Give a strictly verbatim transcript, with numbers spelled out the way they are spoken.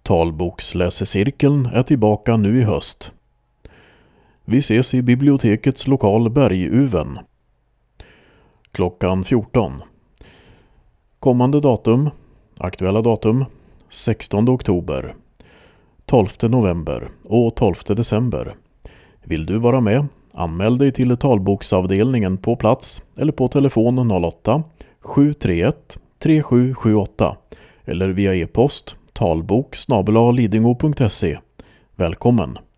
Talboksläsecirkeln är tillbaka nu i höst. Vi ses i bibliotekets lokal Berguven. Klockan fjorton. Kommande datum, aktuella datum, sextonde oktober, tolfte november och tolfte december. Vill du vara med? Anmäl dig till talboksavdelningen på plats eller på telefon noll åtta sju tre ett tre sju sju åtta eller via e-post talbok snabel-a lidingö punkt se. Välkommen!